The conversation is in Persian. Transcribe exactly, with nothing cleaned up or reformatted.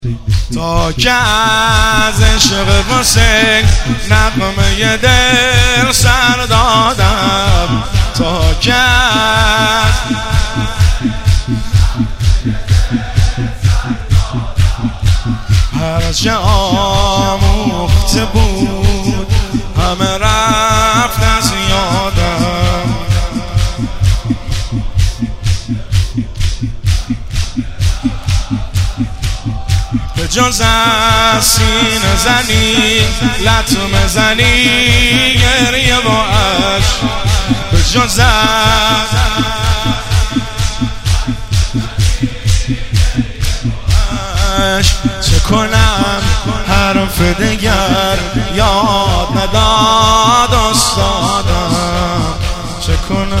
تا که از عشق واسه نغمه دل سر دادم، تا که از هر چه آموخته بود همه رفت از یادم. به جز از سینه زنی لطمه زنی گریه و عشق، به جز از چه کنم حرف دگر یاد نداد استادم، چه کنم